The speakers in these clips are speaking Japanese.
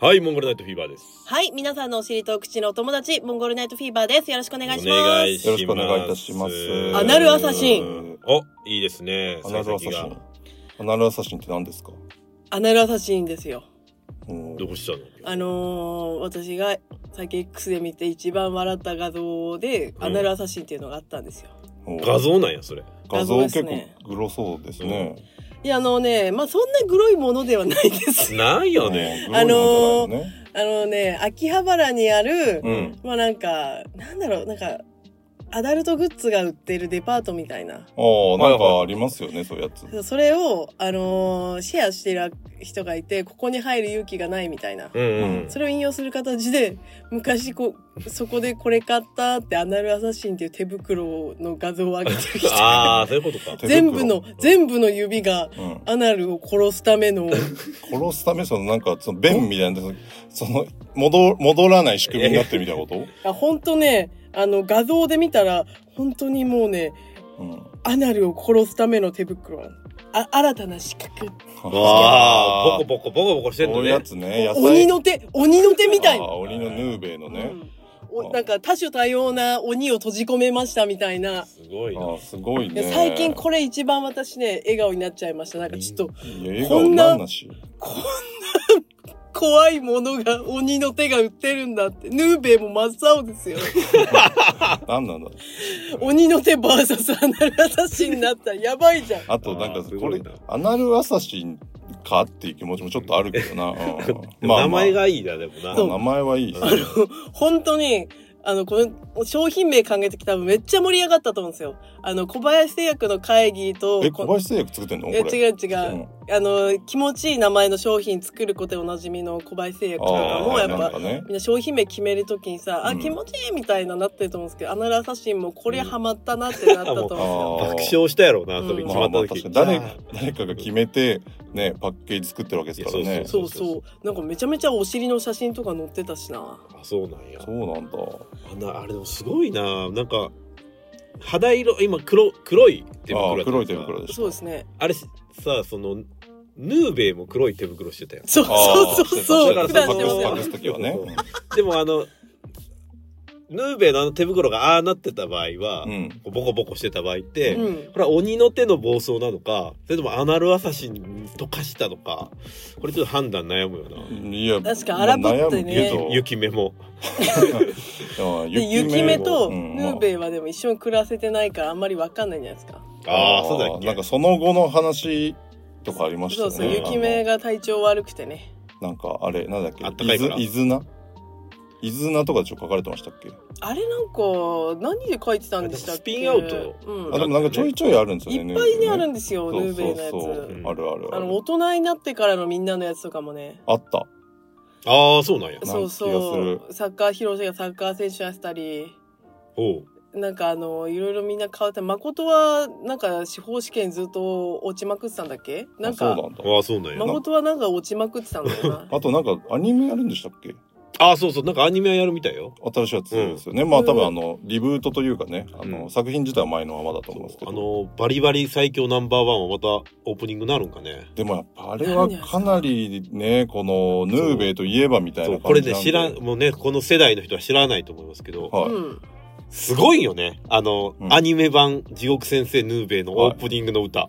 はい、モンゴルナイトフィーバーです。 はい、皆さんのお尻と口のお友達、モンゴルナイトフィーバーです。よろしくお願いします。 お願いします。 よろしくお願いいたします。 アナルアサシン。 お、いいですね。 アナルアサシン。アナルアサシンって何ですか？ アナルアサシンですよ。 どうしたの？ 私が最近 X で見て一番笑った画像で、アナルアサシンっていうのがあったんですよ。 画像なんや、それ。 画像結構グロそうですね。 いや、まあそんなグロいものではないです。 ないよね。 秋葉原にある、まあなんかアダルトグッズが売ってるデパートみたいな。 なんかありますよね、そういうやつ。 それを、シェアしてる人がいて、ここに入る勇気がないみたいな。それを引用する形で、昔そこでこれ買ったってアナルアサシンっていう手袋の画像を上げてる人が。そういうことか。 全部の指がアナルを殺すための。 殺すため、弁みたいな、戻らない仕組みになってるみたいなこと？ ほんとね、画像で見たら、本当にもうね、アナルを殺すための手袋。新たな資格。 ボコボコしてんのね。 こういうやつね。 鬼の手みたいな。 鬼のヌーベイのね。 なんか多種多様な鬼を閉じ込めましたみたいな。 すごいな。 すごいね。 最近これ一番私ね、笑顔になっちゃいました。なんかちょっと、 こんな怖いものが、鬼の手が売ってるんだって。ヌーベイも真っ青ですよ。 何なんだ。 鬼の手 VS アナルアサシンになったらやばいじゃん。 あとこれ、アナルアサシンかっていう気持ちもちょっとあるけどな。 名前がいいな、でもな。 名前はいい。 本当に、この商品名考えてきたらめっちゃ盛り上がったと思うんですよ。小林製薬の会議と。 小林製薬作ってんの？これ。 違う。気持ちいい名前の商品作ることでおなじみの小林製薬とかも、やっぱ、みんな商品名決めるときにさ、気持ちいいみたいななってると思うんですけど、アナルアサシンもこれハマったなってなったと思うんですよ。 爆笑したやろうな、それ決まった時。 誰かが決めて、ね、パッケージ作ってるわけですからね。 そう。なんかめちゃめちゃお尻の写真とか載ってたしな。 そうなんや。 そうなんだ。 あれでもすごいな。なんか肌色今黒い手袋。 黒い手袋です。 そうですね。 あれさ、ヌーベイも黒い手袋してたよ。 そう。 だから隠す時はね。 でもヌーベイの手袋がなってた場合は、ボコボコしてた場合って、これは鬼の手の暴走なのか、それともアナルアサシンと化したのか、これちょっと判断悩むよな。 いや、 確か荒ぶってね。 雪目も。 雪目とヌーベイはでも一緒に暮らせてないからあんまり分かんないんじゃないですか。 そうだっけ。 なんかその後の話とかありましたね。 そう、雪目が体調悪くてね。 なんかあれ、なんだっけ、 あったかいから。 イズナとかで書かれてましたっけ？ あれなんか何で書いてたんでしたっけ？ スピンアウト。 でもなんかちょいちょいあるんですよね。 いっぱいねあるんですよ、ヌーベイのやつ。 ある。 大人になってからのみんなのやつとかもね。 あった。 そうなんや。 そう。サッカー広瀬がサッカー選手やったり。なんかいろいろみんな変わって、誠はなんか司法試験ずっと落ちまくってたんだっけ？なんか。 そうなんや。 誠はなんか落ちまくってたんだよな。 あとなんかアニメやるんでしたっけ？ そう。なんかアニメやるみたいよ。 新しいやつですよね。まあ多分リブートというかね、作品自体は前のままだと思うんですけど。 バリバリ最強ナンバーワンはまたオープニングになるんかね。 でもやっぱあれはかなりね、このヌーベイといえばみたいな感じなんで。これね、もうね、この世代の人は知らないと思いますけど。すごいよね。アニメ版地獄先生ヌーベイのオープニングの歌。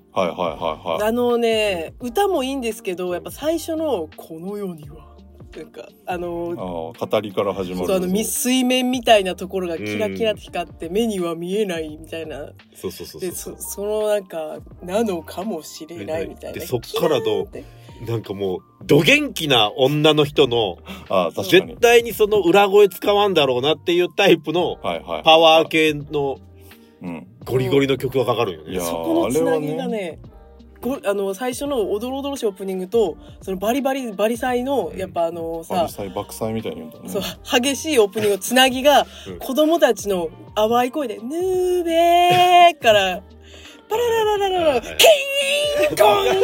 歌もいいんですけど、やっぱ最初のこの世には。なんか語りから始まる。 そう水面みたいなところがキラキラって光って目には見えないみたいな。 そうでそのなんかなのかもしれないみたいな。 でそっからなんかもうど元気な女の人の絶対にその裏声使わんだろうなっていうタイプのパワー系のゴリゴリの曲がかかるよね。 そこのつなぎがね。最初のおどろおどろしいオープニングとそのバリサイのやっぱバリサイ爆災みたいに言うんだね。 そう激しいオープニングつなぎが子供たちの淡い声でヌーベーからパララララララキーンコンカーン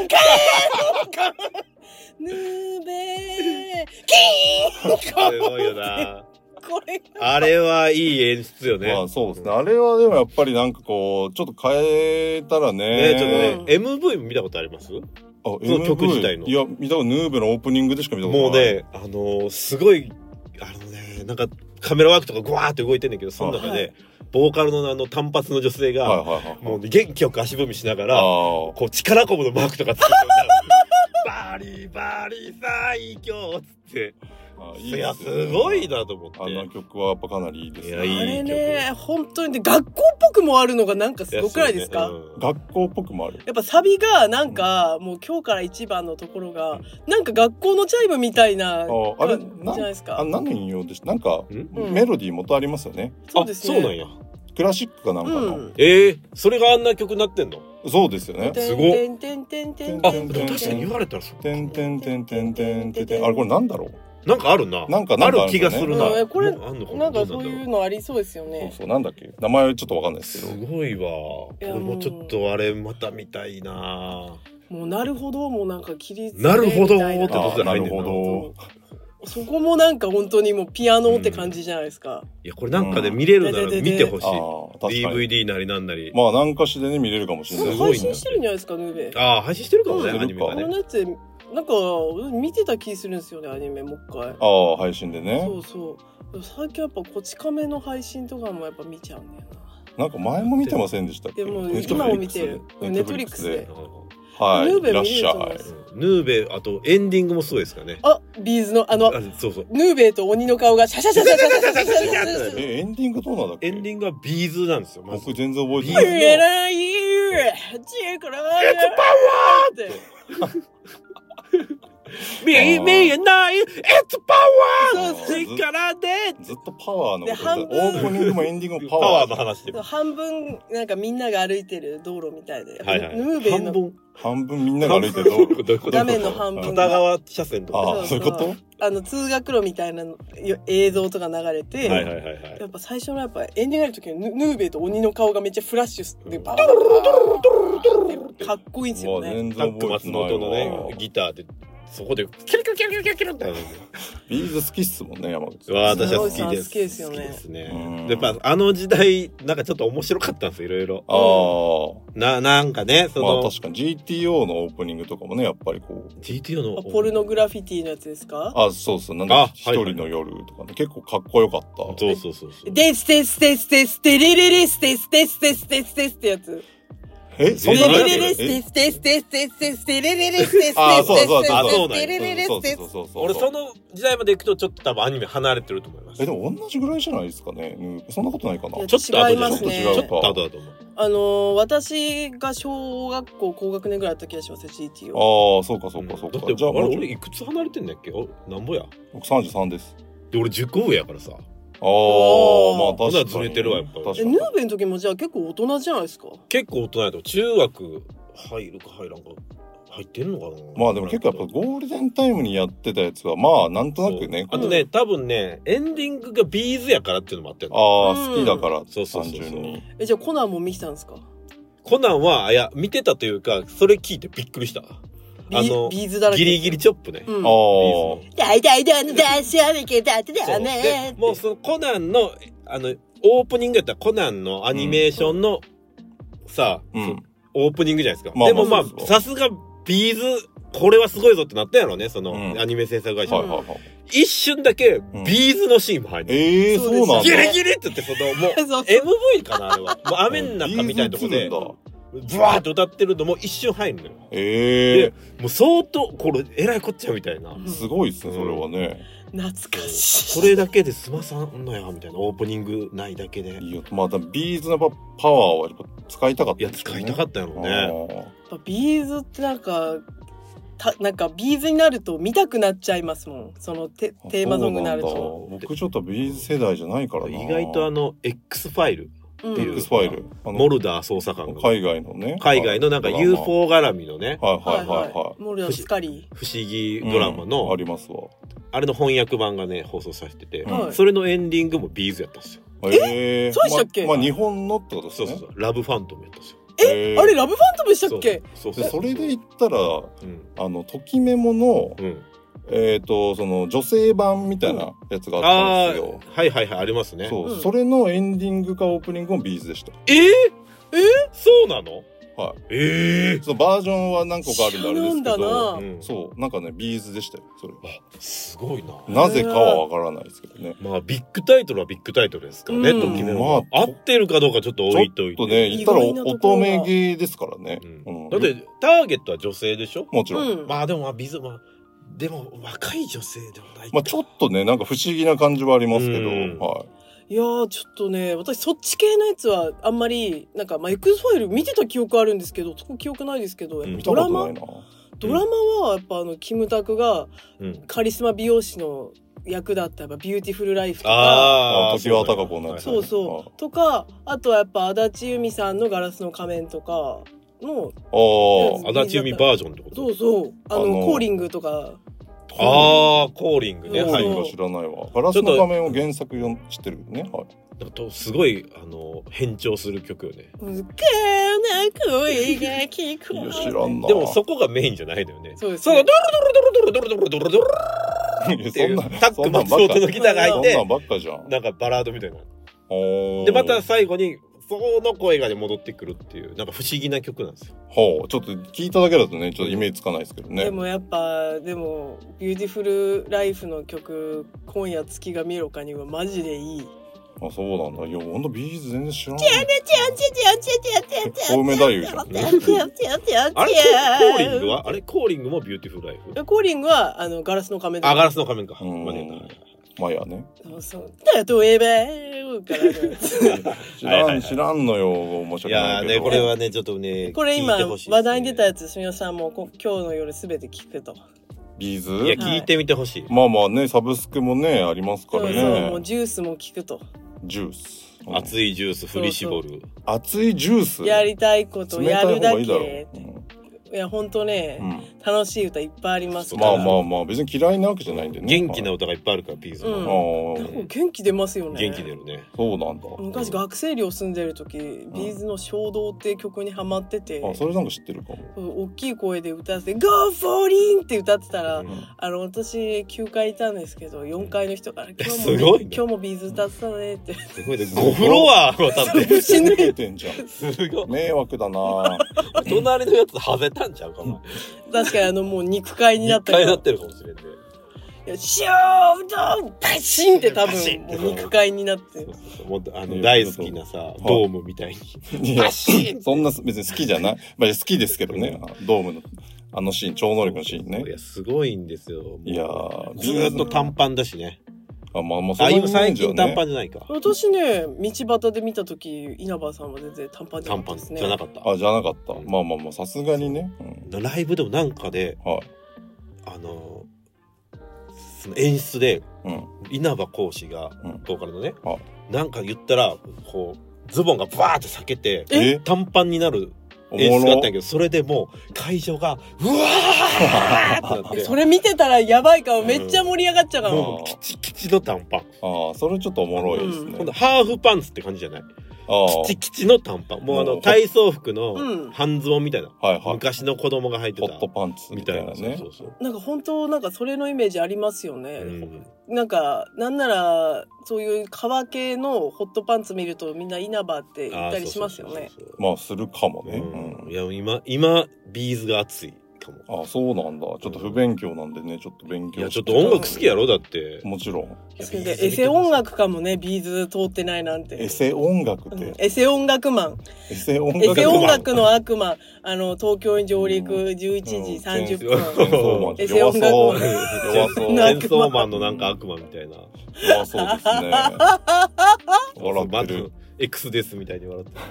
ヌーベーキーンコンすごいよな。あれはいい演出よね。 そうですね。あれはでもやっぱりなんかこうちょっと変えたらね。 ちょっとね、MV も見たことあります？ その曲自体の。 いや、見たことヌーベのオープニングでしか見たことない。 もうね、すごい、なんかカメラワークとかグワーって動いてんだけど、その中で、ボーカルの単発の女性が、もう元気よく足踏みしながら、こう力こぶのマークとかつけてバリバリ最強っつって。いや、すごいなと思って。 あの曲はやっぱかなりいいですね。 あれね、本当に学校っぽくもあるのがなんかすごくないですか？ 学校っぽくもある。 やっぱサビがなんか、もう今日から一番のところが、なんか学校のチャイムみたいな、 あれ、じゃないですか。 何の引用でした？なんか、メロディー元ありますよね。 そうですね。 そうなんや。 クラシックかなんかの。 それがあんな曲になってんの？ そうですよね。 すごい。確かに言われたらそう。 てんてんてんてんてんてんてん。あれこれなんだろう？ なんかあるな。 なんかある気がするな。 これなんかそういうのありそうですよね。 そうなんだっけ？名前ちょっとわかんないですけど。 すごいわ。もうちょっとあれまた見たいな。 もうなるほどもうなんか切りなるほどってことなるほど。 そこもなんか本当にもうピアノって感じじゃないですか。 いやこれなんかで見れるなら見てほしい。DVD なりなんなり。 まあ何かしでね見れるかもしれない。 配信してるんじゃないですかヌーベ。 配信してるかもねアニメがね。 このやつなんか見てた気するんですよねアニメもう一回。 配信でね。 そうそう。最近やっぱこち亀の配信とかもやっぱ見ちゃうんだよな。なんか前も見てませんでしたっけ？ でも今も見てる。ネットフリックスで。 はい。 ヌーベいらっしゃい。 ヌーベあとエンディングもそうですかね。 ビーズのそうそう。 ヌーベと鬼の顔がシャシャシャシャシャシャシャシャシャシャ。 エンディングどうなんだっけ？ エンディングはビーズなんですよ。 僕全然覚えてない。 ビーズのエクパワーって。 見えない、It's power! 力でずっとパワーのことで、オープニングもエンディングもパワーの話で。 半分、なんかみんなが歩いてる道路みたいで。 ヌーベの。 半分みんなが歩いてる道路。 画面の半分。 片側車線とか。 そういうこと？ 通学路みたいな映像とか流れて、やっぱ最初のやっぱエンディングの時にヌーベと鬼の顔がめっちゃフラッシュで、バーッかっこいいんですよね。 タック松本のね、ギターで。そこでキラキラキラキラキラキラってビーズ好きっすもんね山口。 私は好きです。 好きですよね。 好きですね。やっぱあの時代なんかちょっと面白かったんですよいろいろ。なんかねその確かに GTO のオープニングとかもねやっぱりこう GTO のポルノグラフィティのやつですか？ そうそうなんだ一人の夜とかね結構かっこよかった。 そうデステステステステレレレステステステステステスってやつ。 そんなのやつ？ 俺その時代まで行くとちょっと多分アニメ離れてると思います。 でも同じぐらいじゃないですかね。そんなことないかな。 ちょっと後違いますね。 ちょっと後だと思う。 私が小学校高学年ぐらいだった気がしますよ GT を。そうかそうかそうか。 だって俺いくつ離れてんだっけ？なんぼや？ 僕33です。 で俺10個上やからさ。 まあ確かにずれてるわやっぱり。 ヌーベの時もじゃあ結構大人じゃないですか？ 結構大人やと中学入るか入らんか入ってんのかな。 まあでも結構やっぱゴールデンタイムにやってたやつはまあなんとなくね。 あとね多分ねエンディングがビーズやからっていうのもあってんの。 好きだから単純に。 じゃあコナンも見てたんですか？ コナンはいや見てたというかそれ聞いてびっくりした。 ビーズだらけ。 ギリギリチョップね。 大体どんなしゃべけだってだね。 もうそのコナンのオープニングやったらコナンのアニメーションのさオープニングじゃないですか。でもまあさすがビーズこれはすごいぞってなったやろねそのアニメ制作会社。一瞬だけビーズのシーンも入る。 そうなんだ。 ギリギリって言ってそのもう MV かなあれは。もう雨の中みたいなとこで。ブワーって歌ってるのも一瞬入るのよ。でもう相当これえらいこっちゃみたいな。 すごいっすねそれはね。 懐かしそい。 れだけで済まさんのやみたいなオープニングないだけで。 いやまあビーズのパワーはやっぱ使いたかった。 いや使いたかったやろね。 ビーズってなんかビーズになると見たくなっちゃいますもん。そのテーマソングになると。 僕ちょっとビーズ世代じゃないからな。 意外とX ファイル。 X ファイルモルダー捜査官が海外のね海外のなんか UFO 絡みのねモルダースカリー不思議ドラマのありますわあれの翻訳版がね放送されててそれのエンディングもビーズやったんですよ。 そうでしたっけ？ まあ日本のってことですね。 そうラブファントムやったんですよ。 あれラブファントムでしたっけ？ それで言ったらときメモのその女性版みたいなやつがあったんですよ。 はいありますね。 それのエンディングかオープニングもビーズでした。 そうなの？ はい。そのバージョンは何個かあるんであれですけど、そうなんかねビーズでしたよそれ。 すごいな。 なぜかはわからないですけどね。 まあビッグタイトルはビッグタイトルですからね。ときめも合ってるかどうかちょっと置いといて。 ちょっとね言ったら乙女芸ですからね。 だってターゲットは女性でしょ。 もちろん。 まあでもビーズでも若い女性ではないか。 まあちょっとねなんか不思議な感じはありますけど、はい。 いやーちょっとね私そっち系のやつはあんまりなんかXファイル見てた記憶あるんですけどそこ記憶ないですけど、ドラマはやっぱキムタクがカリスマ美容師の役だったビューティフルライフとか常盤貴子のやつ、 そうそうとかあとはやっぱ足立由美さんのガラスの仮面とかの足立由美バージョンってこと。 そうそうコーリングとか。 コーリングね。 はい。知らないわ。ガラスの画面を原作知ってるね。はい。 すごい変調する曲よね。 知らんな。 でもそこがメインじゃないのよね。 そうです。 ドロドロドロドロドロドロドロドロっていうタック松本のギターが入って、 そんなんばっかじゃん。 なんかバラードみたいな。でまた最後にその声が戻ってくるっていうなんか不思議な曲なんですよ。 はあ、ちょっと聞いただけだとねちょっとイメージつかないですけどね。 でもやっぱビューティフルライフの曲今夜月が見ろかにはマジでいい。 あ、そうなんだ。いやほんとビーズ全然知らない。小梅太夫じゃん。 あれコーリングはコーリングもビューティフルライフ。 コーリングはガラスの仮面。 ガラスの仮面か。 まあやね。 そう例えば知らんのよ。申し訳ないけど。 いやねこれはねちょっとねこれ今話題に出たやつ皆さんも今日の夜すべて聞くと。 ビーズ？ いや聞いてみてほしい。 まあまあねサブスクもねありますからね。 そうもうジュースも聞くと。 ジュース。 熱いジュース振り絞る。 熱いジュース。 やりたいことやるだけ。いや本当ね、楽しい歌いっぱいありますから。 まあ別に嫌いなわけじゃないんでね。 元気な歌がいっぱいあるからビーズも。 元気出ますよね。 元気出るね。 そうなんだ。 昔学生寮住んでる時ビーズの衝動って曲にハマってて。 それなんか知ってるかも。大きい声で歌って Go for it って歌ってたら、私9階いたんですけど4階の人から今日もビーズ歌ってたねって。 すごいね。5フロア渡って死ぬてんじゃん。すごい迷惑だな。 隣のやつ外れたんちゃうかな。 確かにもう肉塊になった肉塊になってるかもしれんね。 シュードパシンって多分もう肉塊になってもう大好きなさドームみたいにパシンそんな別に好きじゃない。まあ好きですけどねドームのシーン超能力のシーンね。 いやすごいんですよ。 いやずっと短パンだしね。 今最近短パンじゃないか。 私ね道端で見た時稲葉さんは全然短パンじゃなかったですね。 じゃなかった。 じゃなかった。まあさすがにね。 ライブでもなんかでその演出で稲葉講師がボーカルのねなんか言ったらこうズボンがバーって裂けて短パンになる演出があったんやけどそれでもう会場がうわーってそれ見てたらやばいかも。めっちゃ盛り上がっちゃうかも。 キチキチの短パン。 それちょっとおもろいですね。 今度ハーフパンツって感じじゃない。キチキチの短パン。もう体操服の半ズボンみたいな。昔の子供が履いてたホットパンツみたいなね。 なんか本当なんかそれのイメージありますよね。なんかなんならそういう革系のホットパンツ見るとみんな稲葉って言ったりしますよね。 まあするかもね。 いや今ビーズが熱い。 そうなんだ。ちょっと不勉強なんでね、ちょっと勉強。 いや、ちょっと音楽好きやろだって。 もちろん。 エセ音楽かもね、ビーズ通ってないなんて。 エセ音楽って。 エセ音楽マン。 エセ音楽の悪魔。東京に上陸11時30分。エセ音楽マン。 弱そう。チェンソーマンのなんか悪魔みたいな。 弱そうですね。 笑ってる。X ですみたいに笑ってる。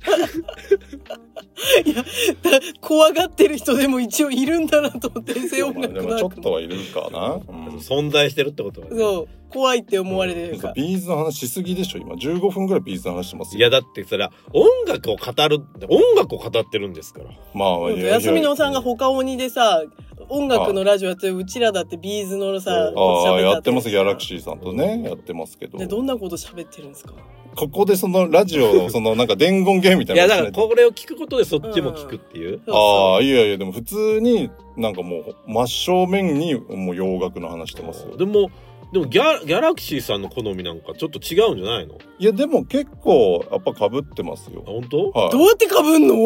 いや怖がってる人でも一応いるんだなと思って。エセ音楽でもちょっとはいるかな。 存在してるってことはね。 そう怖いって思われてるか。 ビーズの話しすぎでしょ今。15分ぐらいビーズの話してますよ。 いやだってそれは音楽を語ってるんですから。 まあ休みのさんが他鬼でさ音楽のラジオやってるうちらだってビーズのさやってます。ギャラクシーさんとねやってますけど。 どんなこと喋ってるんですか。 ここでそのラジオのなんか伝言ゲームみたいな。 いやだからこれを聞くことでそっちも聞くっていう。 いやでも普通になんかもう真正面にもう洋楽の話してますよ。 でもギャラクシーさんの好みなんかちょっと違うんじゃないの。 いやでも結構やっぱ被ってますよ。 本当？ どうやって被んの？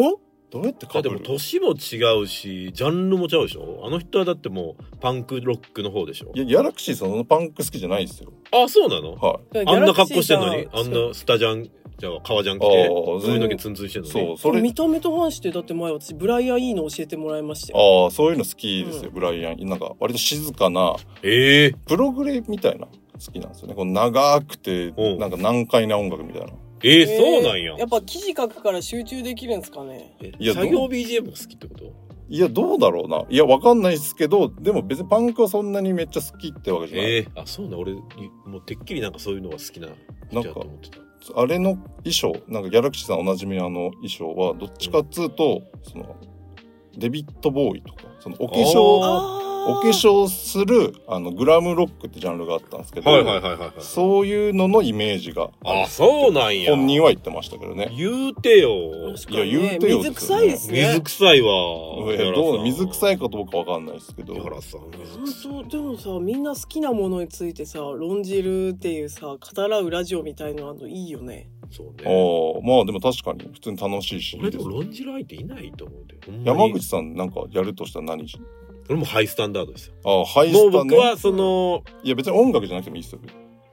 どうやって被る？ でも年も違うしジャンルも違うでしょ。あの人はだってもうパンクロックの方でしょ。 いやギャラクシーさんのパンク好きじゃないですよ。 あ、そうなの？ はい。 あんな格好してんのに、あんなスタジャンじゃあ革ジャン着て髪の毛ツンツンしてんのに。 そう、それ見た目と反してだって前私ブライアン・イーノ教えてもらいましたよ。ああ、そういうの好きですよ、ブライアン。なんか割と静かなプログレみたいな好きなんですよね。この長くてなんか難解な音楽みたいな。 そうなんや。 やっぱ記事書くから集中できるんですかね。 いや作業 BGM が好きってこと？ いやどうだろうな。いやわかんないですけど、でも別にパンクはそんなにめっちゃ好きってわけじゃない。 あ、そうな。俺もうてっきりなんかそういうのが好きな人だと思ってた。 あれの衣装、なんかギャラクシーさんおなじみ衣装はどっちかっつうと、そのデビッド・ボーイとかそのお化粧するグラムロックってジャンルがあったんですけど、そういうののイメージがそうなんや。 本人は言ってましたけどね。 言うてよ。 いや言うてよ。水臭いですね。 水臭いわ。 どう水臭いかどうかわかんないですけど。 井原さん本当でもさ、みんな好きなものについてさ論じるっていうさ語らうラジオみたいなのいいよね。 そうね。 まあでも確かに普通に楽しいし。 俺でも論じる相手いないと思うんで。 山口さんなんかやるとしたら何し？ 俺もハイスタンダードですよ。 ハイスタね。 もう僕はそのいや別に音楽じゃなくてもいいですよ。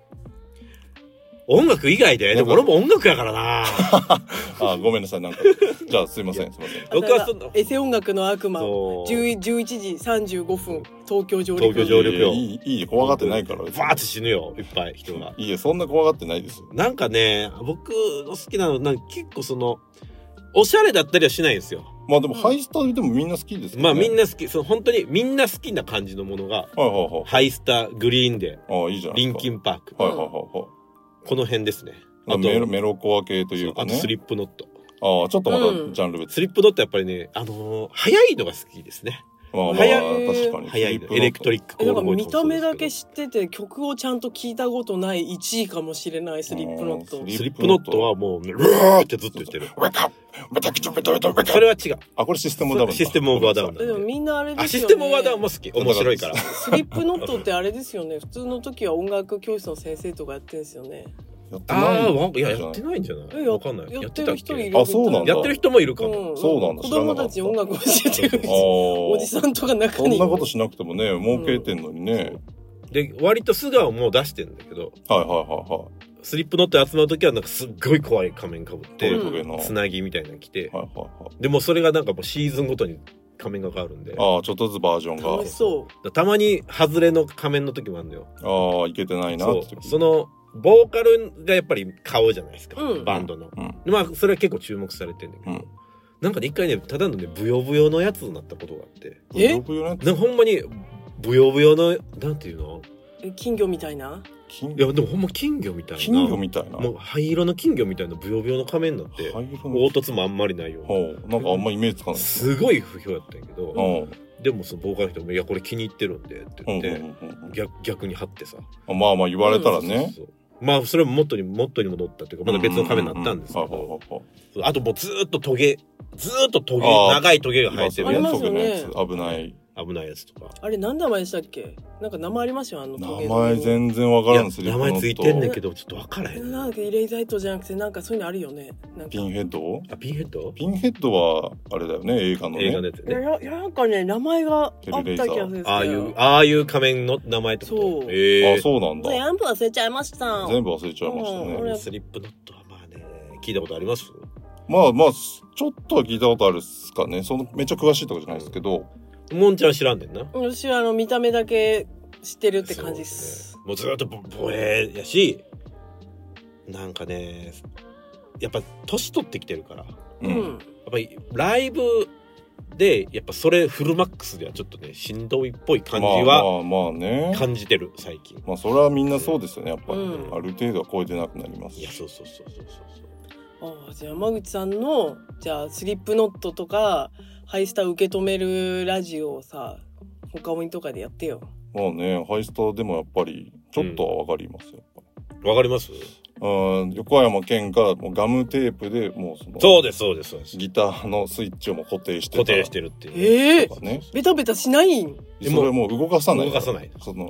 音楽以外で、でも俺も音楽やからな。 ごめんなさい、なんか。じゃあすいません。 僕はそのエセ音楽の悪魔11時35分東京上陸。 東京上陸よ。 いい怖がってないから。 バーって死ぬよ、いっぱい人が。 いや、そんな怖がってないですよ。 なんかね、僕の好きなの、なんか結構その、おしゃれだったりはしないんですよ。 まあでもハイスタでもみんな好きですけどね。 まあみんな好き、その本当にみんな好きな感じのものが、ハイスタ、グリーンで、 いいじゃないリンキンパーク。この辺ですね。 あとメロコア系というかね。 あとスリップノット。 ちょっとまたジャンル別。 スリップノットやっぱりね、速いのが好きですね。 確かに速いの。エレクトリック。 なんか見た目だけ知ってて曲をちゃんと聞いたことない1位かもしれないスリップノット。 スリップノットはもううわーってずっと言ってる。それは違う。 これシステムオブダウン。 システムオブダウン。 でもみんなあれですよね。 システムオブダウンも好き。面白いから。 スリップノットってあれですよね。普通の時は音楽教室の先生とかやってるんですよね。 やってないんじゃない？わかんない。 やってる人いる。 そうなんだ。 やってる人もいるかも。 そうなんだ。 子供たちに音楽教えてるおじさんとか中に。 そんなことしなくてもね、儲けてんのにね。 で、割と素顔も出してんだけど。スリップノット集まるときはなんかすっごい怖い仮面かぶって、つなぎみたいなの着て。でもそれがなんかもうシーズンごとに仮面が変わるんで。 ちょっとずつバージョンが。 楽しそう。 たまに外れの仮面の時もあるんだよ。 いけてないなって。 その、ボーカルがやっぱり顔じゃないですか、バンドの。まあそれは結構注目されてるんだけど、なんかね一回ねただのねブヨブヨのやつになったことがあって。なんかほんまにブヨブヨのなんていうの？ 金魚みたいな？ いやでもほんま金魚みたいな。 金魚みたいな。 もう灰色の金魚みたいなブヨブヨの仮面になって、凹凸もあんまりないような。なんかあんまイメージつかない。 すごい不評やったんやけど。でもそのボーカルの人も「いやこれ気に入ってるんで」って言って逆に貼ってさ。 まあ言われたらね。 まあそれも元に戻ったっていうかまだ別の仮面になったんですけど、あともうずーっとトゲ長いトゲが生えてるやつ。 危ないやつとか。 あれ何名前でしたっけ？なんか名前ありますよトゲ。 名前全然わからんす。 名前ついてんねんけどちょっとわからへん。 なんかイレイザイトじゃなくてなんかそういうのあるよね。 ピンヘッド？ ピンヘッド？ ピンヘッドはあれだよね、映画のね。 映画のやつね。 なんかね名前があった気がするんですけど。 ああいう仮面の名前ってこと？ そう。 そうなんだ。 全部忘れちゃいました。 全部忘れちゃいましたね。 スリップノットはまあね聞いたことあります？ まあちょっとは聞いたことあるっすかね。めっちゃ詳しいとかじゃないですけど。 もんちゃん知らんねんな。 私は見た目だけ知ってるって感じです。 もうずっとボエやし、なんかね、やっぱ年取ってきてるから、やっぱりライブでやっぱそれフルマックスではちょっとねしんどいっぽい感じは感じてる最近。 それはみんなそうですよね。やっぱりある程度は超えてなくなります。 いやそう。 じゃあ山口さんのじゃあスリップノットとかハイスタ受け止めるラジオをさ他鬼とかでやってよ。 ハイスタでもやっぱりちょっとはわかりますよ。 わかります？ 横山健がもうガムテープでもうそうですギターのスイッチをもう固定してるっていう。 ベタベタしないん？ それもう動かさない。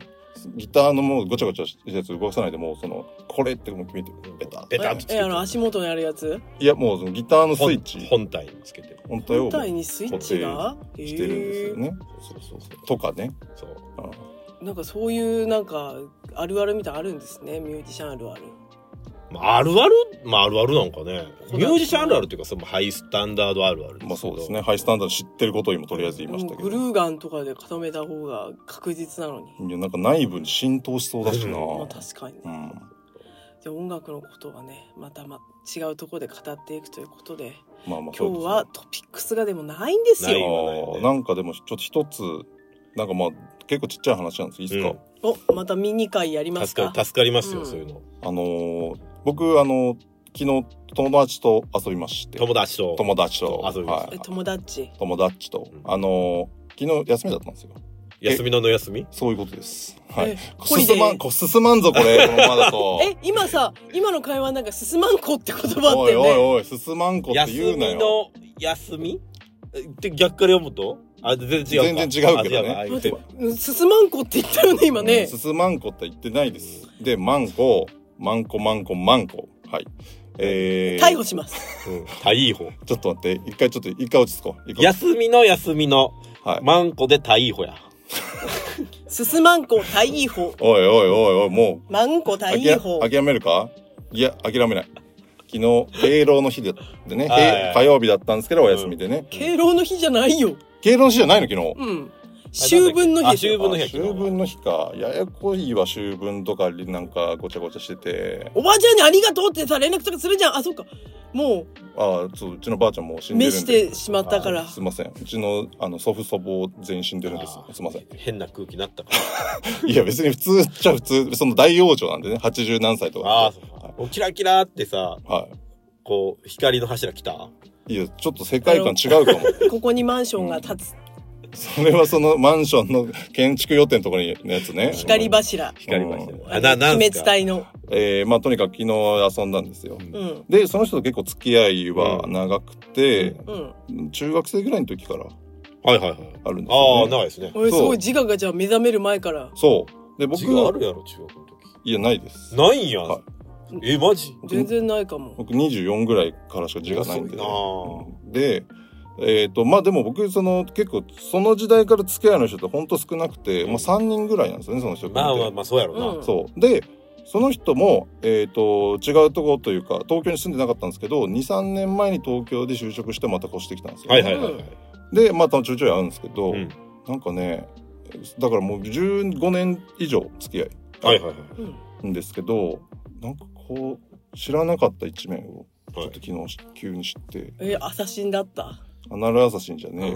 ギターのもうごちゃごちゃしたやつ動かさないでもうこれってもう決めてベタベタってつけて足元にあるやつ？ いやもうそのギターのスイッチ本体につけて本体にスイッチがしてるんですよね。そうとかね。 そう。 なんかそういうなんかあるあるみたいなあるんですね、ミュージシャンあるある。 あるあるなんかね。ミュージシャンあるあるっていうかハイスタンダードあるある。 まあそうですね。ハイスタンダード知ってることを今とりあえず言いましたけど。 グルーガンとかで固めた方が確実なのに。 いやなんか内部に浸透しそうだしな。 まあ確かにね。で音楽のことはね、また違うところで語っていくということで、 まあ今日はトピックスがでもないんですよ。なんかでもちょっと一つなんかまあ結構ちっちゃい話なんです。いいですか？ またミニ会やりますか？ 助かりますよ、そういうの。 僕昨日友達と遊びまして。 友達と遊びました。 友達と昨日休みだったんですよ。 休みの休み？ そういうことです。はい。 進まんぞこれこのままだと。 今の会話なんか進まんこって言葉あってね。 おい進まんこって言うなよ。 休みって逆から読むと？全然違うけどね。 進まんこって言ったよね今ね。 進まんこって言ってないです。でマンコ。はい。 逮捕します。 逮捕。 ちょっと待って、一回落ち着こう。 休みの、マンコで逮捕や。 進まんこ逮捕。 おい、もう。 マンコ逮捕。 諦めるか？いや、諦めない。昨日、敬老の日でね、火曜日だったんですけど、お休みでね。 敬老の日じゃないよ。 敬老の日じゃないの昨日。 うん。秋分の日。 秋分の日か。ややこいわ、秋分とかなんかごちゃごちゃしてて。 おばあちゃんにありがとうってさ連絡とかするじゃん。そうか。もう。 うちのばあちゃんも死んでるんで。 召してしまったから。 すいません。うちの祖父祖母全員死んでるんです。すいません。 変な空気になったから。 いや別に普通っちゃ普通、その大往生なんでね、80何歳とか。 キラキラってさ、こう光の柱来た？ いやちょっと世界観違うかも。 ここにマンションが建つ。 それはそのマンションの建築予定のところのやつね。 光柱。 鬼滅隊の。 まあとにかく昨日遊んだんですよ。でその人と結構付き合いは長くて、中学生ぐらいの時からあるんですよね。 長いですね。 すごい自我がじゃあ目覚める前から。 そう。で僕自我あるやろ中学の時。 いやないです。 ないんや。マジ？ 全然ないかも。 僕24ぐらいからしか自我ないんで。まあでも僕結構その時代から付き合いの人ってほんと少なくて、まあ3人ぐらいなんですよね、その人って。 まあそうやろな。 そう。で、その人も、違うとこというか、東京に住んでなかったんですけど、2、3年前に東京で就職してまた越してきたんですよ、ね。で、またちょいちょい会うんですけど、なんかね、だからもう15年以上付き合い。んですけど、なんかこう、知らなかった一面を、ちょっと昨日急に知って。 アサシンだった？ アナルアサシンじゃね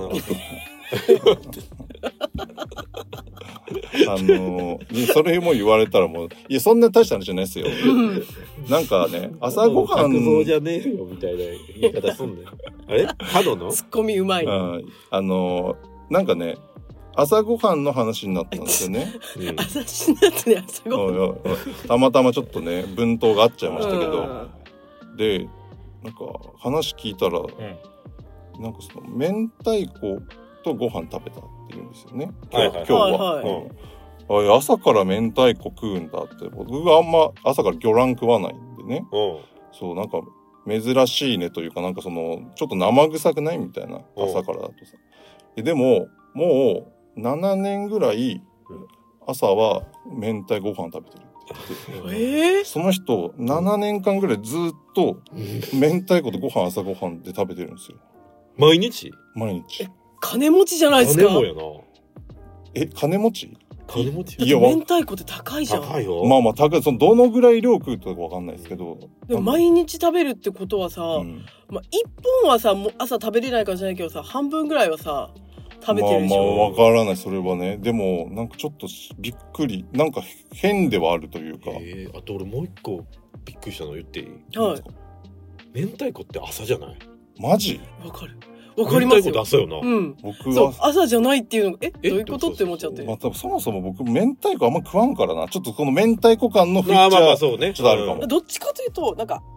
え。それも言われたらもう、いや、そんな大した話じゃないですよ。なんかね、朝ごはん。 白造じゃねえよ、みたいな言い方すんだよ。あれ角のツッコミうまい。 なんかね、朝ごはんの話になったんですよね。 朝しなってね、朝ごはん。 たまたまちょっとね、文頭が合っちゃいましたけど。で、なんか話聞いたら、なんかその明太子とご飯食べたって言うんですよね。今日は。朝から明太子食うんだって、僕があんま朝から魚卵食わないんでね。そう、なんか珍しいねというか、なんかちょっと生臭くないみたいな、朝からだとさ。でも、もう7年ぐらい朝は明太ご飯食べてるって言って。その人7年間ぐらいずっと明太子とご飯朝ご飯で食べてるんですよ。 毎日。 金持ちじゃないですか。 金もやな。 金持ち？ 金持ち。 いや、明太子って高いじゃん。 高いよ。 まあ高い。どのぐらい量食うとかわかんないですけど。 でも毎日食べるってことはさ、まあ一本はさ、朝食べれないかもしれないけどさ、半分ぐらいはさ、食べてるでしょ。 まあわからない、それはね。でもなんかちょっとびっくり、なんか変ではあるというか。 あと俺もう一個びっくりしたの言っていい？ はい。 明太子って朝じゃない？ マジ？ わかる。わかりますよ。 明太子朝よな。 僕はそう、朝じゃないっていうのがどういうことって思っちゃって。 まあそもそも僕明太子あんま食わんからな。ちょっとこの明太子感のフィーチャーちょっとあるかも。 どっちかというとなんか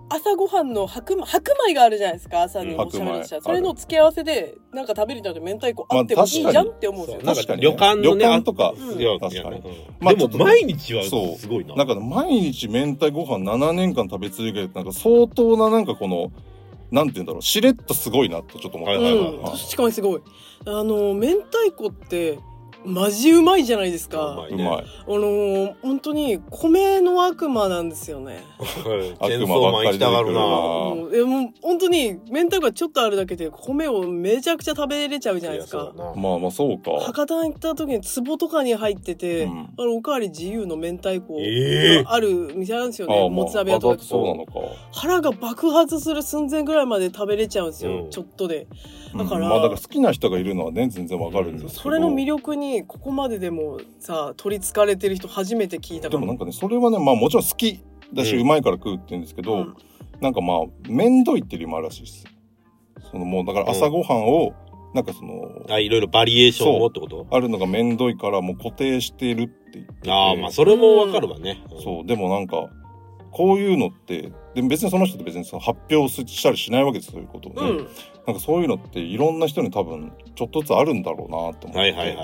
朝ごはんの白米があるじゃないですか、朝におしゃれした。それの付け合わせで、なんか食べると明太子あってもいいじゃんって思うんですよ。 確かに。旅館のね。 旅館とか。 確かに。でも毎日はすごいな。 なんか毎日明太ご飯7年間食べ続けるって、なんか相当ななんかこの、なんて言うんだろう、しれっとすごいなってちょっと思った。 確かにすごい。明太子って、マジうまいじゃないですか。 うまい。 本当に米の悪魔なんですよね。 悪魔ばっかりだからな。 もう本当に明太子がちょっとあるだけで米をめちゃくちゃ食べれちゃうじゃないですか。 まあそうか。 博多に行った時に壺とかに入ってて、おかわり自由の明太子がある店なんですよね。もつ鍋屋とか。 そうなのか。 腹が爆発する寸前ぐらいまで食べれちゃうんですよ。ちょっとで。だから。 まあだから好きな人がいるのはね、全然わかるんですけど。 それの魅力にここまででもさ取りつかれてる人初めて聞いたから。 でもなんかね、それはね、まあもちろん好きだし、うまいから食うって言うんですけど、なんかまあ面倒いっていうよりもあるらしいです。もうだから朝ごはんをなんかいろいろバリエーションをってことあるのが面倒いからもう固定してるって言ってて。 まあそれもわかるわね。 そう、でもなんかこういうのってでも別にその人って別に発表したりしないわけです、そういうことをね。なんかそういうのっていろんな人に多分ちょっとずつあるんだろうなって思って、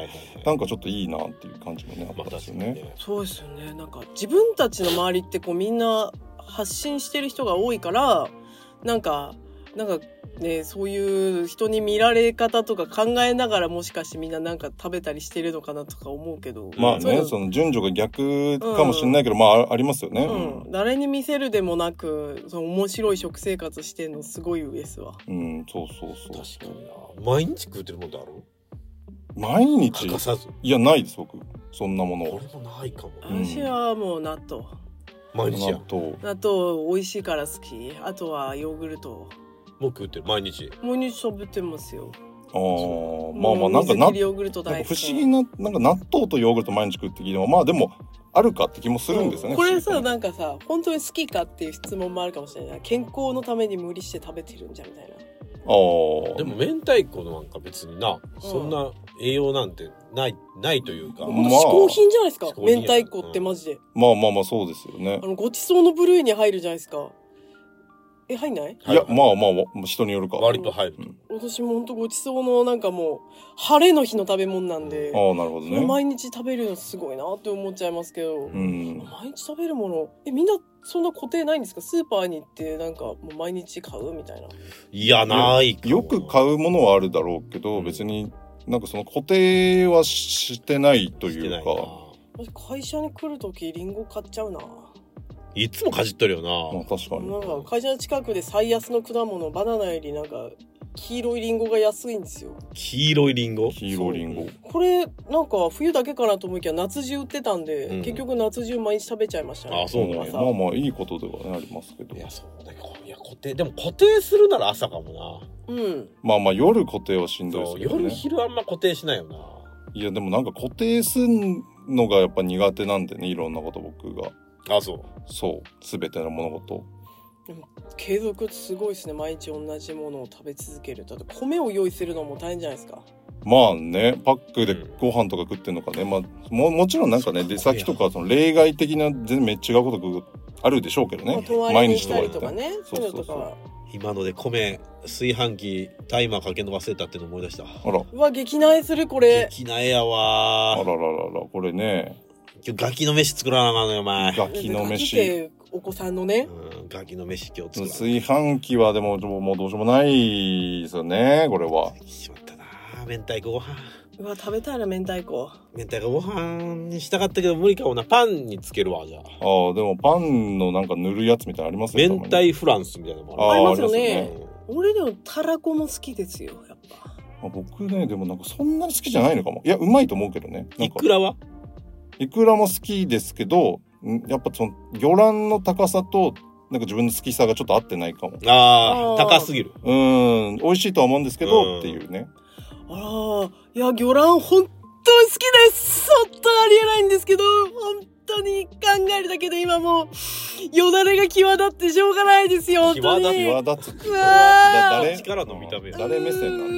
なんかちょっといいなっていう感じもね、あったんですよね。 そうですよね。なんか自分たちの周りってこうみんな発信してる人が多いから、なんかね、そういう人に見られ方とか考えながらもしかしてみんななんか食べたりしてるのかなとか思うけど。 まあね、その順序が逆かもしれないけど、まあありますよね。 誰に見せるでもなく、その面白い食生活してんのすごい上ですわ。 そうそうそう。 確かにな。毎日食うてるもんってある？ 毎日？ 欠かさず。 いや、ないです、僕。そんなもの。 俺もないかも。 私はもう納豆。 毎日や。 納豆美味しいから好き。あとはヨーグルト。 もう食ってる毎日食べてますよ。 まあまあなんか不思議な、なんか納豆とヨーグルト毎日食って聞いても、まあでもあるかって気もするんですよね。 これさ、なんかさ、本当に好きかっていう質問もあるかもしれない。健康のために無理して食べてるんじゃみたいな。 でも明太子なんか別にな、そんな栄養なんてないというか、 嗜好品じゃないですか。明太子ってマジで。 まあそうですよね。 ごちそうの部類に入るじゃないですか。入んない？ いや、まあ人によるか。 割と入ると。私もほんとごちそうのなんかもう晴れの日の食べ物なんで。 なるほどね。 毎日食べるのすごいなって思っちゃいますけど。毎日食べるものみんなそんな固定ないんですか？スーパーに行ってなんかもう毎日買うみたいな。 いや、ないか。 よく買うものはあるだろうけど、別になんかその固定はしてないというか。 会社に来るときリンゴ買っちゃうな。 いつもかじっとるよな。 まあ確かに。 なんか会社の近くで最安の果物、バナナよりなんか黄色いリンゴが安いんですよ。 黄色いリンゴ？ 黄色いリンゴ。 これなんか冬だけかなと思いきや夏中売ってたんで、結局夏中毎日食べちゃいましたね。 そうなんや。まあまあいいことではねありますけど。 いやそうだけど、でも固定するなら朝かもな。 まあ夜固定はしんどいですけどね。 夜昼あんま固定しないよな。 いやでもなんか固定すんのがやっぱ苦手なんでね、いろんなこと僕が。そう全ての物事。 でも継続すごいですね。毎日同じものを食べ続ける。だって米を用意するのも大変じゃないですか。 まあね、パックでご飯とか食ってんのかね、まあもちろんなんかね、出先とかその例外的な全然めっちゃ違うことあるでしょうけどね。 毎日とかね。そう今ので米炊飯器タイマーかけるの忘れたっての思い出した。 うわ、激苗するこれ。 激苗やわ。 あらこれね。 今日ガキの飯作らなあかんのよお前。 ガキの飯。 お子さんのね。 ガキの飯今日作る。 炊飯器はでももうどうしようもないですよね、これは。 しまったな。明太子ご飯。 うわ、食べたいな明太子。 明太子ご飯にしたかったけど無理かもな。パンにつけるわじゃあ。 でもパンのなんか塗るやつみたいなのありますよ。明太フランスみたいなのもありますよね。俺でもたらこも好きですよやっぱ。 僕ねでもなんかそんなに好きじゃないのかも。いやうまいと思うけどね。 イクラは？ イクラも好きですけど、やっぱその魚卵の高さとなんか自分の好きさがちょっと合ってないかも。 高すぎる。 美味しいとは思うんですけどっていうね。 いや魚卵本当に好きです。本当ありえないんですけど、本当に考えるだけで今もうよだれが際立ってしょうがないですよ。 際立つ。 誰力の見た目。 誰目線なんだよ。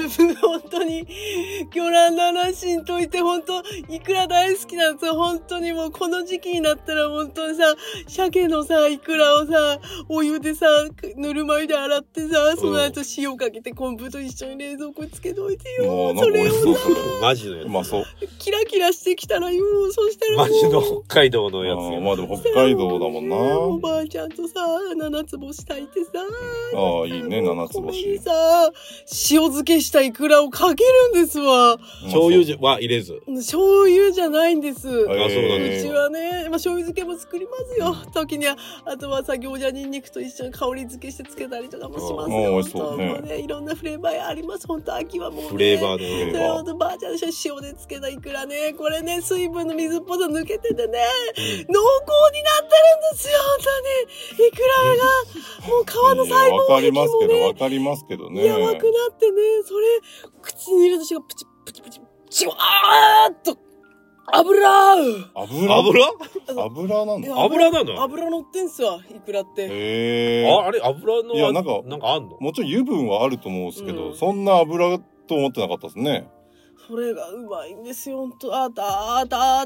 本当に魚卵の話にといて本当イクラ大好きなんですよ。本当にもうこの時期になったら本当にさ、鮭のさイクラをさお湯でさぬるま湯で洗ってさ、その後塩かけて昆布と一緒に冷蔵庫につけといてよ。それをさマジのやつ、 うまそう。 キラキラしてきたらよ。そしたらマジの北海道のやつ。 まあでも北海道だもんな。 おばあちゃんとさ七つ星炊いてさ、 ああいいね、七つ星にさ塩漬けしたイクラをかけるんですわ。 醤油は入れず。 醤油じゃないんです。 そうなんうちはね、醤油漬けも作りますよ。時にはあとはさ餃子ニンニクと一緒に香り付けしてつけたりとかもしますよ。 そうね。 もうねいろんなフレーバーあります。本当秋はもうねフレーバーそれほどばあちゃんでしょ、塩でつけたイクラね。これね水分の水っぽさ抜けててね、濃厚になってるんですよ。本当にイクラがもう皮の細胞わかりますけど、わかりますけどね。 やばくなってね、それ口に入れた瞬間プチプチプチチワーっと油なの？ 油なの？ 油乗ってんすわイクラって。 あれ油の、いやなんかあんの？ もちろん油分はあると思うんですけど、そんな油と思ってなかったですね。 それがうまいんですよ。ほんと食べたい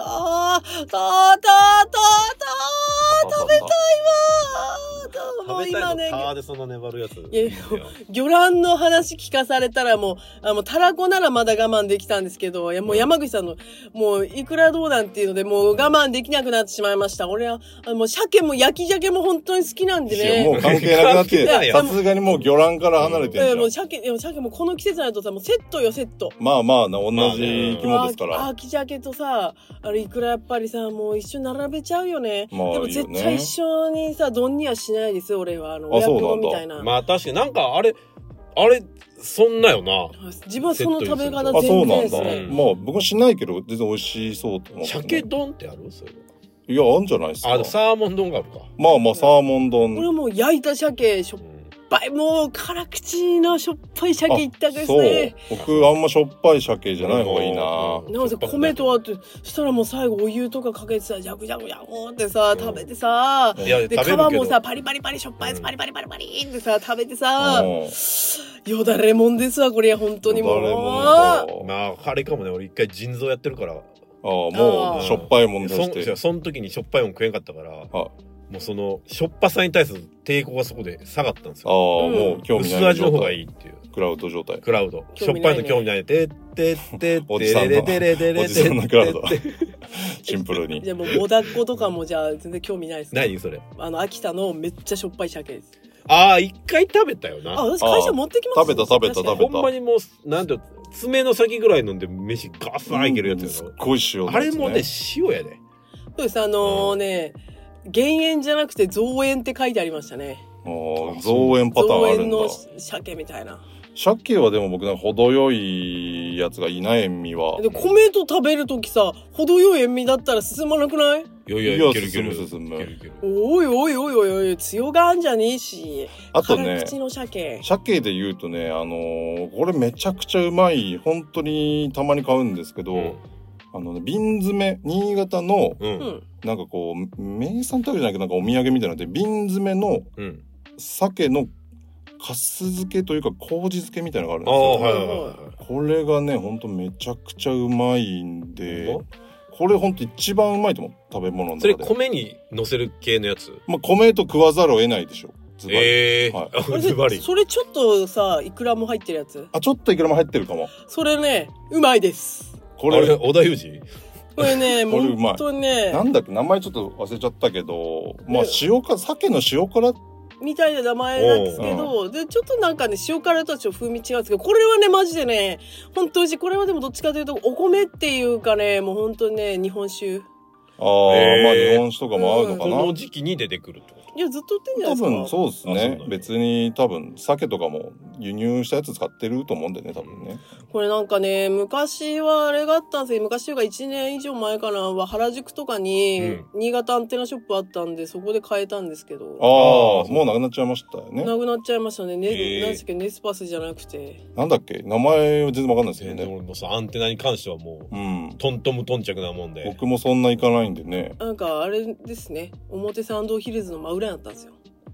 わ。もう今ね、 でその粘るやつ。 魚卵の話聞かされたらもうたらこならまだ我慢できたんですけど、もう山口さんのもういくらどうなんっていうのでもう我慢できなくなってしまいました。俺はもう鮭も焼き鮭も本当に好きなんでね。 もう関係なくなってさすがにもう魚卵から離れてるじゃん。 もう鮭もこの季節になるとさもうセットよセット。 まあ同じ生き物ですから。 秋鮭とさいくらやっぱりさもう一緒に並べちゃうよね。でも絶対一緒にさ丼にはしないですよ俺は。親子みたいな。 まあ確かになんかあれそんなよな。 自分はその食べ方全然ですね。 まあ僕はしないけど全然美味しそうと思って。 鮭丼ってある？それは。 いやあるんじゃないですか。 サーモン丼があるか。 まあサーモン丼。 これもう焼いた鮭しょっぱいもう辛口のしょっぱい鮭一択ですね。 そう僕あんましょっぱい鮭じゃない方がいいな。 なぜ米とあってしたらもう最後お湯とかかけてさジャクジャクジャクってさ食べてさ、で皮もさパリパリパリしょっぱいやつパリパリパリパリってさ食べてさ、よだれもんですわこれ本当にもう。 まああれかもね、俺一回腎臓やってるから。 もうしょっぱいもん出して。 その時にしょっぱいもん食えんかったから。もうそのしょっぱさに対する抵抗がそこで下がったんですよ。 もう興味ない。 薄味の方がいいっていう。 クラウド状態。 クラウド。しょっぱいの興味ない。 おじさんのクラウド。シンプルに。 じゃあもうモダッコとかもじゃあ全然興味ないです。 何それ？ 秋田のめっちゃしょっぱい鮭です。 一回食べたよな。 私会社持ってきました。 食べた。 ほんまにもうなんて爪の先ぐらい飲んで飯ガスーいけるやつやろ。 すっごい塩。 あれもね塩やで。 そうですね。減塩じゃなくて増塩って書いてありましたね。 増塩パターンあるんだ。 増塩の鮭みたいな。 鮭はでも僕なんか程よいやつがいいな、塩味は。 で米と食べるときさ程よい塩味だったら進まなくない？ いや進む。 おい強がんじゃねえし。 あとね口の鮭で言うとねこれめちゃくちゃうまい。本当にたまに買うんですけど、瓶詰め新潟の、なんかこう名産とかじゃなくてなんかお土産みたいなので瓶詰めの鮭のかす漬けというか麹漬けみたいなのがあるんですよ。これがねほんとめちゃくちゃうまいんで、これほんと一番うまいと思う食べ物の中で。 それ米に乗せる系のやつ？ まあ米と食わざるを得ないでしょ。ズバリ。 それちょっとさイクラも入ってるやつ？ ちょっとイクラも入ってるかも。 それねうまいです。 これ織田裕二？ これねこれうまい。 本当にね。 なんだっけ名前ちょっと忘れちゃったけど、まあ鮭の塩辛みたいな名前なんですけど、でちょっとなんかね塩辛とはちょっと風味違うんですけど、これはねマジでね本当美味しい。これはでもどっちかというとお米っていうかねもう本当にね日本酒。 まあ日本酒とかも合うのかな。 この時期に出てくるってこと？ いやずっと売ってんじゃないですか。 多分そうですね。別に多分鮭とかも輸入したやつ使ってると思うんでね多分ね。 これなんかね昔はあれがあったんですよ。昔というか1年以上前かなは原宿とかに新潟アンテナショップあったんでそこで買えたんですけど。 もうなくなっちゃいましたよね。 なくなっちゃいましたね。なんですけどネスパスじゃなくて。 なんだっけ名前は全然わかんないですよね。 俺もさアンテナに関してはもうトントムトンチャクなもんで。 僕もそんな行かないんでね。 なんかあれですね表参道ヒルズの真裏だったんですよ。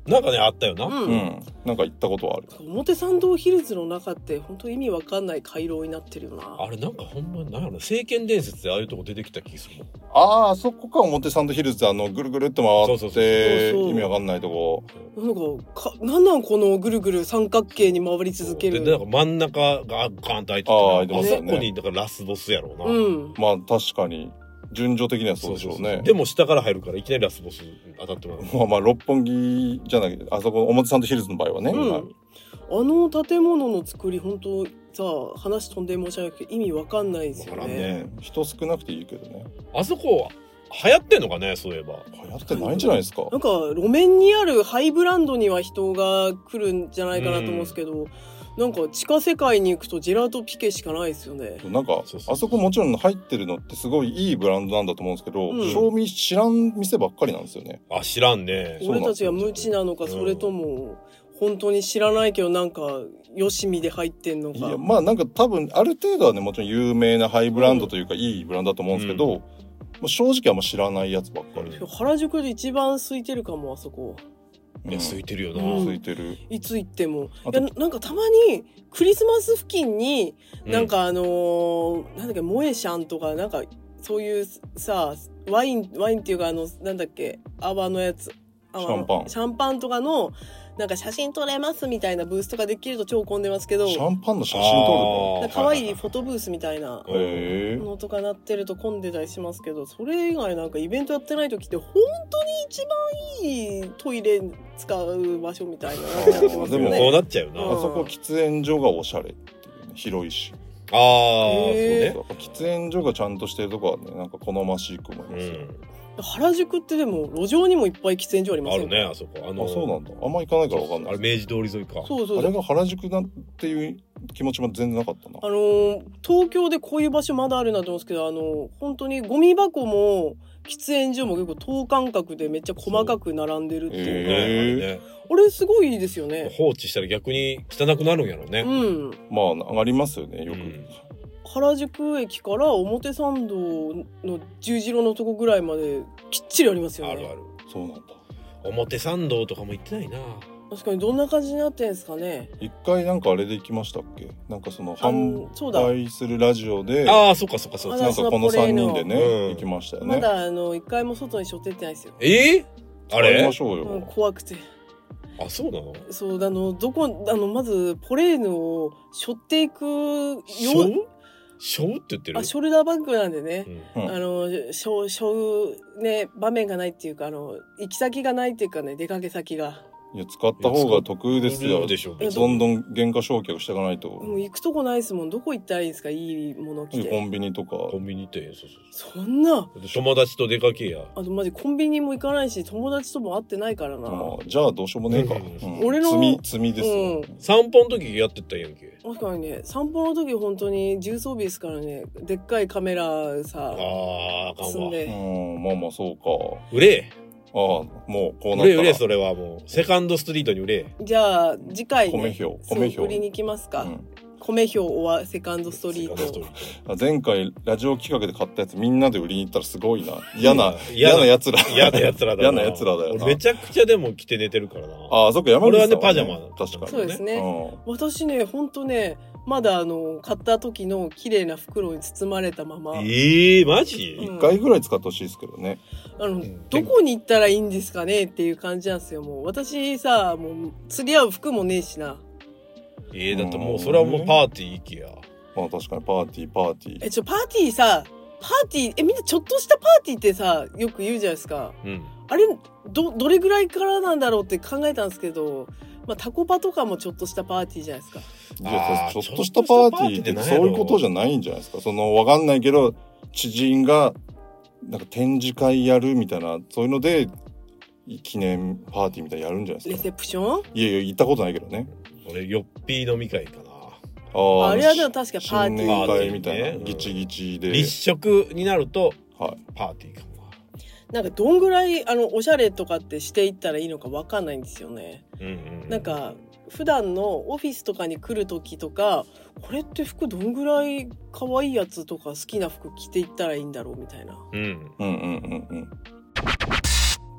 なんかねあったよな。 なんか行ったことはある。 表参道ヒルズの中って本当意味わかんない回廊になってるよな。 あれなんかほんまなんやろ、聖剣伝説でああいうとこ出てきた気するもん。 あそこか、表参道ヒルズぐるぐるって回って意味わかんないとこ。 なんなんこのぐるぐる三角形に回り続ける。 でなんか真ん中がガーンと開いてて、あそこにだからラスボスやろうな。 まあ確かに。順序的にはそうでしょうね。 でも下から入るからいきなりラスボス当たってもらう。 まあ六本木じゃなくて、あそこ表参道ヒルズの場合はね。 あの建物の作り本当さ、話飛んで申し訳ないけど意味わかんないですよね。 人少なくていいけどね。 あそこは流行ってんのかね、そういえば。 流行ってないんじゃないですか。 なんか路面にあるハイブランドには人が来るんじゃないかなと思うんですけど、なんか地下世界に行くとジェラートピケしかないですよね。 なんかあそこもちろん入ってるのってすごいいいブランドなんだと思うんですけど、賞味知らん店ばっかりなんですよね。 あ、知らんね。 俺たちが無知なのか、それとも本当に知らないけどなんかよしみで入ってんのか。 いやまあなんか多分ある程度はね、もちろん有名なハイブランドというか、いいブランドだと思うんですけど、もう正直はもう知らないやつばっかり。 原宿で一番空いてるかも、あそこ。 いや、空いてるよな。 空いてる。 いつ行っても。いや、なんかたまにクリスマス付近になんかなんだっけ、モエシャンとかなんかそういうさ、ワインっていうかなんだっけ、泡のやつ、 シャンパンとかのなんか写真撮れますみたいなブースとかできると超混んでますけど、 シャンパンの写真撮るの可愛いフォトブースみたいなのとかなってると混んでたりしますけど、それ以外なんかイベントやってない時って本当に一番いいトイレ使う場所みたいなでもこうなっちゃうな。 あそこ喫煙所がおしゃれっていうね、広いし。 そうね。 喫煙所がちゃんとしてるとこはね、なんか好ましく思いますよ。 原宿ってでも路上にもいっぱい喫煙所ありますよね。 あるね、あそこ。 そうなんだ。あんま行かないから分かんない。 あれ明治通り沿いか。 あれが原宿だっていう気持ちも全然なかったな。 東京でこういう場所まだあるなと思うんですけど、本当にゴミ箱も喫煙所も結構等間隔でめっちゃ細かく並んでるっていうか、あれすごいですよね。 放置したら逆に汚くなるんやろうね。 まあ上がりますよね、よく。 原宿駅から表参道の十字路のとこぐらいまできっちりありますよね。 あるある。 そうなんだ。 表参道とかも行ってないな。 確かにどんな感じになってんですかね。 一回なんかあれで行きましたっけ？なんかその販売するラジオで。 そっか。 なんかこの3人でね、行きましたよね。 まだ一回も外にしょってってないですよ。 あれ？行きましょうよ。 怖くて。 あ、そうなの？ そう、まずポレーヌを背負っていくよ。 背負うって言ってる？ ショルダーバッグなんでね、背負うね、場面がないっていうか、行き先がないっていうかね、出かけ先が。 いや、使った方が得ですよ。どんどん原価償却していかないと。 もう行くとこないですもん。どこ行ったらいいですか？いいもの着て。 コンビニとか。 コンビニって、 そんな。 友達と出かけや。 あとマジコンビニも行かないし、友達とも会ってないからな。 じゃあどうしようもねえか。 俺の罪ですよ。 散歩の時やってったやんけ。 確かにね、散歩の時本当に重装備ですからね、でっかいカメラさ、 積んで。 まあまあそうか。 売れ。 もうこうなったら。 売れ、それはもうセカンドストリートに売れ。 じゃあ次回ね、 米票売りに行きますか。米票はセカンドストリート。 前回ラジオ企画で買ったやつみんなで売りに行ったらすごいな。嫌な奴ら。 嫌な奴らだよ。 嫌な奴らだよな。 めちゃくちゃでも着て寝てるからな。 そっか、山口さんはね。 俺はね、パジャマ。 確かに。 そうですね。私ね、ほんとね、まだ買った時の綺麗な袋に包まれたまま。 マジ ？1回ぐらい使ってほしいですけどね。 どこに行ったらいいんですかねっていう感じなんですよ。もう私さ、もう釣り合う服もねえしな。 だってもうそれはもうパーティー行きや。 まあ確かにパーティー。パーティー、 みんなちょっとしたパーティーってさ、よく言うじゃないですか。あれ、どれぐらいからなんだろうって考えたんですけど、まあタコパとかもちょっとしたパーティーじゃないですか。 いや、ちょっとしたパーティーってそういうことじゃないんじゃないですか。わかんないけど、知人が、なんか展示会やるみたいな、そういうので、記念パーティーみたいなやるんじゃないですか。 レセプション？ いや、行ったことないけどね。 俺、よっぴー飲み会かな。 あれはでも確かパーティー。 新年会みたいな、ギチギチで。 立食になると、パーティーかもな。なんかどんぐらいおしゃれとかってしていったらいいのかわかんないんですよね。なんか普段のオフィスとかに来る時とか、これって服どんぐらい可愛いやつとか好きな服着ていったらいいんだろうみたいな。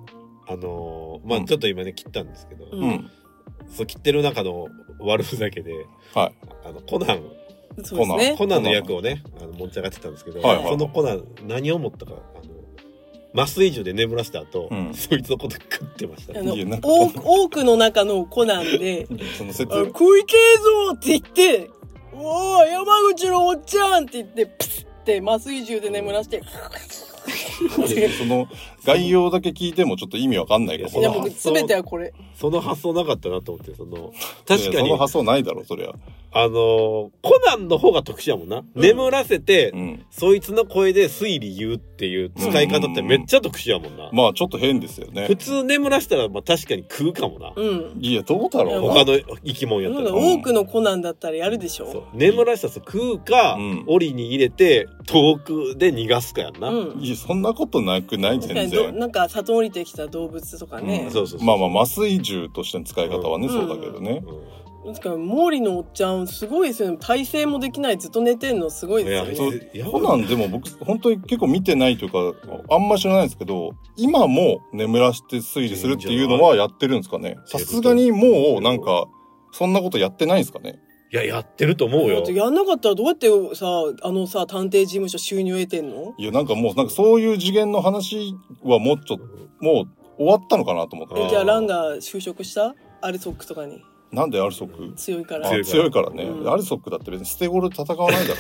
まあちょっと今ね切ったんですけど、そう切ってる中の悪ふざけで、コナンの役をねもんちゃがってたんですけど、そのコナン何を思ったか麻酔銃で眠らせた後、そいつのこと食ってました。 多くの中のコナンで食いけーぞって言って、おー山口のおっちゃんって言ってプスって麻酔銃で眠らせてその概要だけ聞いてもちょっと意味わかんないかもな。 いや僕全てはこれ。 その発想なかったなと思って、確かに。 その発想ないだろ、そりゃ。 コナンの方が特殊やもんな。眠らせて、そいつの声で推理言うっていう使い方ってめっちゃ特殊やもんな。 まあちょっと変ですよね。 普通眠らせたらまあ確かに食うかもな。 いや、どうだろう。 他の生き物やったら。 多くのコナンだったらやるでしょ。 眠らせたら食うか、檻に入れて遠くで逃がすかやんな。 いや、そんなことなくない全然。 なんか里降りてきた動物とかね。 まあまあ麻酔銃としての使い方はね、そうだけどね。 ですから毛利のおっちゃんすごいですよね。体勢もできない、ずっと寝てんのすごいですよね。 コナンでも僕本当に結構見てないというかあんま知らないですけど、今も眠らして推理するっていうのはやってるんですかね。さすがにもうなんかそんなことやってないんですかね。 いや、やってると思うよ。 やんなかったらどうやってさ探偵事務所収入得てんの？ いや、なんかもうそういう次元の話はもう終わったのかなと思って。 じゃあランが就職した？アルソックとかに。 なんでアルソック？ 強いから。 強いからね。アルソックだって別に捨て頃戦わないだ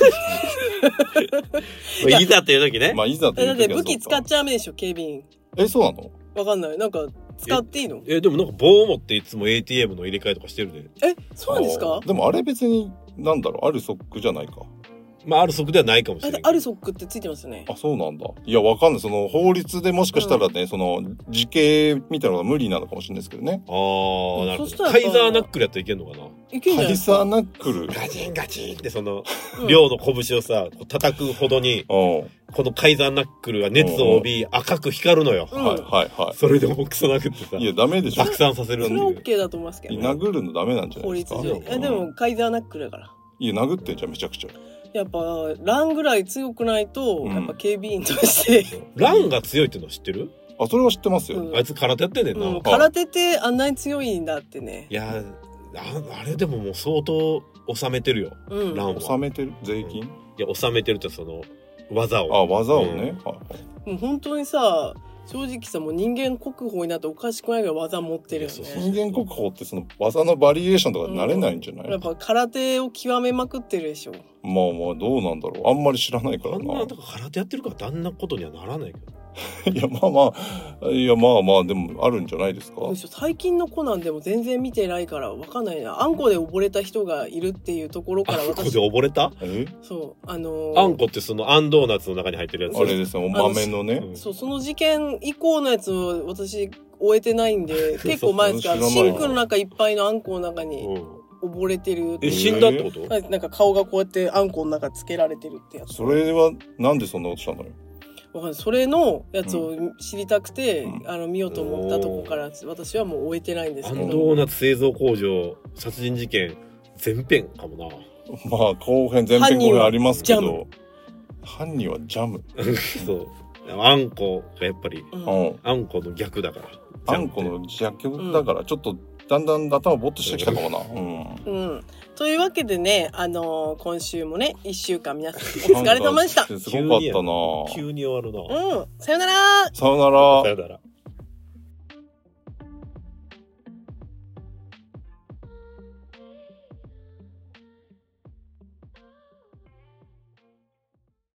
ろ。いざという時ね。 まあいざという時は。 だって武器使っちゃダメでしょ、警備員。 そうなの？ わかんない。なんか使っていいの？ でもなんか棒を持っていつも ATM の入れ替えとかしてるね。 そうなんですか？ でもあれ別になんだろう、アルソックじゃないか。 まあアルソックではないかもしれない。 アルソックってついてますね。 そうなんだ。いや、わかんない。法律でもしかしたらね、時系みたいなのが無理なのかもしれないですけどね。 なるほど。カイザーナックルやったらいけんのかな？ いけんじゃないカイザーナックル。 ガチンガチンって両の拳をさ、叩くほどに、このカイザーナックルが熱を帯び、赤く光るのよ。 はい。 それでもクソ殴ってさ。 いや、ダメでしょ。 拡散させるそれ OK だと思いますけど。 殴るのダメなんじゃないですか？ 法律上。でもカイザーナックルだから。 いや、殴ってんじゃん、めちゃくちゃ。 やっぱランぐらい強くないと、やっぱ警備員としてランが強いってのは知ってる？ それは知ってますよ。 あいつ空手やってんねんな。 空手ってあんなに強いんだってね。 いや、あれでももう相当収めてるよ、ランは。 収めてる？税金？ いや、収めてるって技を。 技をね。 もう本当にさ、正直さ、もう人間国宝になっておかしくないぐらい技持ってるよね。 人間国宝って技のバリエーションとか慣れないんじゃない？ やっぱ空手を極めまくってるでしょ。 まあどうなんだろう。あんまり知らないからな。 だから空手やってるからあんなことにはならないけど。 いやまあでもあるんじゃないですか。 最近のコナンでも全然見てないからわかんないな。あんこで溺れた人がいるっていうところから私。あんこで溺れた？ そう、 あんこってあんドーナツの中に入ってるやつ。 あれですよ、豆のね。 その事件以降のやつを私終えてないんで結構前ですから、シンクの中いっぱいのあんこの中に溺れてる。 死んだってこと？ なんか顔がこうやってあんこの中つけられてるってやつ。 それはなんでそんなことしたのよ。 それのやつを知りたくて、見ようと思ったとこから私はもう終えてないんですけど。 ドーナツ製造工場殺人事件前編かもな。 まあ後編前編後編ありますけど、犯人はジャム。 そう。あんこがやっぱり、あんこの逆だから。 あんこの逆だからちょっとだんだん頭ボッとしてきたかもな。 というわけでね、今週もね、1週間皆さんお疲れ様でした。 すごかったな。 急に終わるな。 さよなら。 さよなら。 さよなら。